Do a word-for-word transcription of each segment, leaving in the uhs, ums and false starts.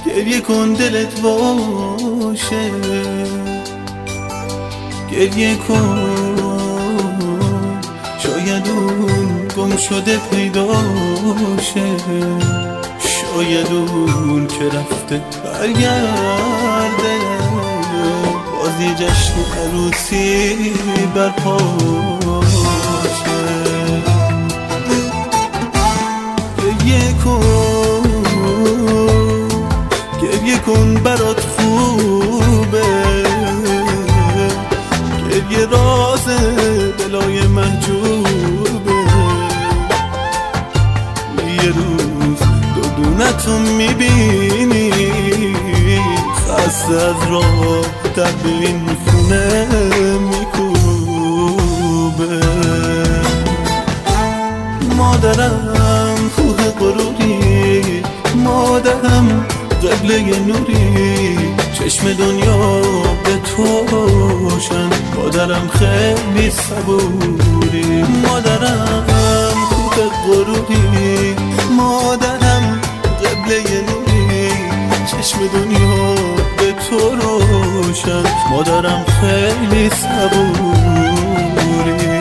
گریه کن دلت باشه، گریه کن شاید اون گم شده پیدا شه، شاید اون که رفته برگرده، باز یه جشن عروسی برپا شه. گریه کن گریه کن برات خوبه، گریه راز دلای محجوبه، یه روز دودونتو میبینی خسته از راه در این خونه میکوبه. مادرم کوه غروری، مادرم قبله نوری، چشم دنیا به تو روشن، مادرم خیلی صبوری. مادرم کوه غروری، مادرم قبله نوری، چشم دنیا به تو روشن، مادرم خیلی صبوری.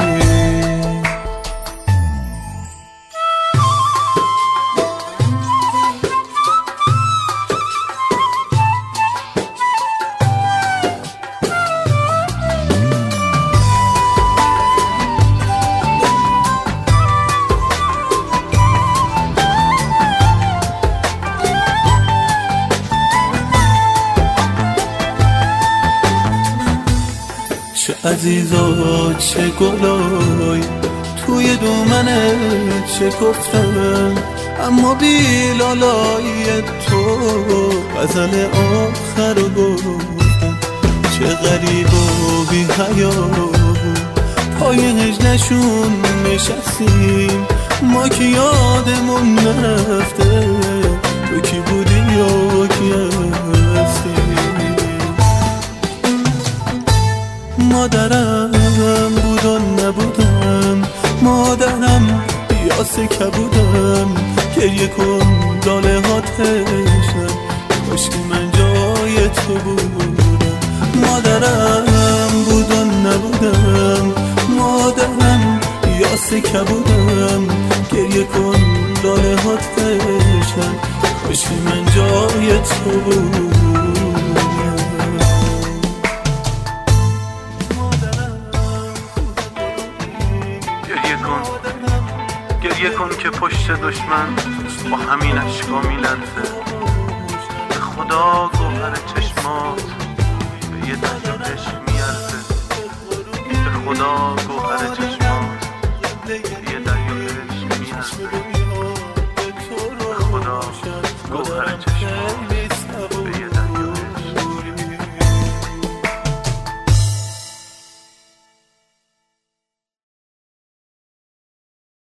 چه عزیزا چه گلای توی دومنه چه گفتن، اما بی لالای تو غزل آخر رو گفتن. چه غریب و بی حیا پای هجنشون نشستیم، ما که یادمون نرفته تو کی بودی یا کی هستی. مادرم بود و نبودم، مادرم بیاسه که بودم، گریه کن داله هاتشم، کاش که من جای تو بودم. مادرم بود و نبودم، مادرم بیاسه که بودم، گریه کن داله هاتشم، کاش که من جای تو بودم. گریه کن که پشت دشمن با همین اشکا میلرزه،